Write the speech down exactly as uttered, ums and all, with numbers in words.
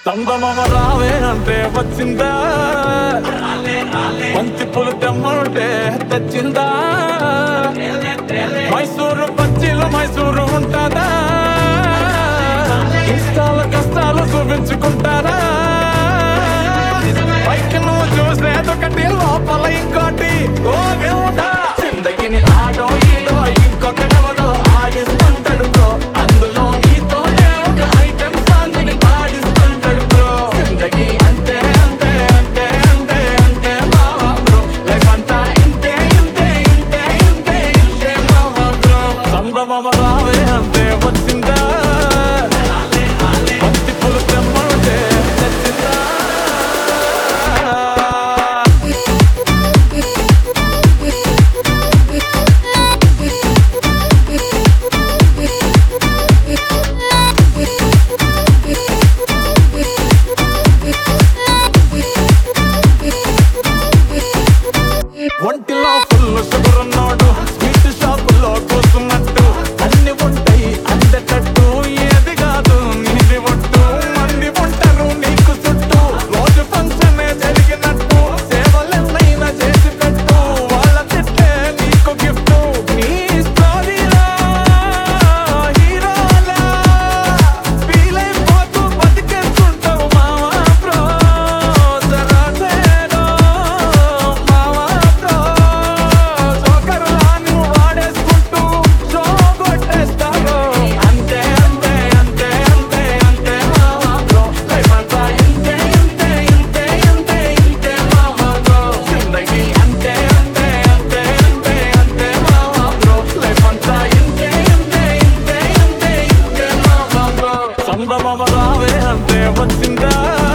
సంగమమ రావే అంటే వచ్చిందా, మంచి పులు తెమ్మంటే తెచ్చిందా, మైసూరు పచ్చిలు మైసూరు ఉంటుందా, ఇష్టాల కష్టాలు చూపించుకుంటారా, పైకి నువ్వు చూసేదొకటి లోపల ఇంకోటి. ఓ దేవుడా జిందగిని ఆడో ఈడో ఇంకొకటెవడో ఆడిస్తుంటాడు బ్రో, అందులో నీతోనే ఒక ఐటెం సాంగ్ ని పాడిస్తుంటాడు బ్రో. జిందగీ అంతే అంతే అంతే అంతే అంతే మావా బ్రో, లైఫ్ అంతా ఇంతే ఇంతే ఇంతే ఇంతే ఇంతే మావా బ్రో. సంభ్రమమ రావే అంతే వచ్చిందా, మంచి పులు తెమ్మంటే తెచ్చిందా. ఒంటిలో ఫుల్ షుగర్ ఉన్నాడు, స్వీట్ షాపుల్లో కూర్చున్నట్టు, అన్ని ఉంటాయి అందటట్టు, ఏది కాదు నీది ఒట్టు, మంది ఉంటారు నీకు చుట్టూ, రోజు ఫంక్షన్ జరిగినట్టు, సేవలెన్నైనా చేసి పెట్టు, వాళ్ళ తిట్టే నీకు గిఫ్ట్. నీ స్టోరీలో హీరోలా ఫీల్ అయిపోతూ బతికేస్తుంటావు మావా బ్రో, జరాసేదో మావా బ్రో, జోకర్లా నువ్వు వాడేసుకుంటూ షో కొట్టేస్తావు. అంతే అంతే అంతే అంతే అంతే మావా బ్రో, లైఫ్ అంతా ఇంతే ఇంతే ఇంతే ఇంతే ఇంతే మావా బ్రో. జిందగీ అంతే అంతే అంతే అంతే అంతే మావా బ్రో, లైఫ్ అంతా ఇంతే ఇంతే ఇంతే ఇంతే ఇంతే మావా బ్రో. సంభ్రమమ రావే అంతే వచ్చిందా.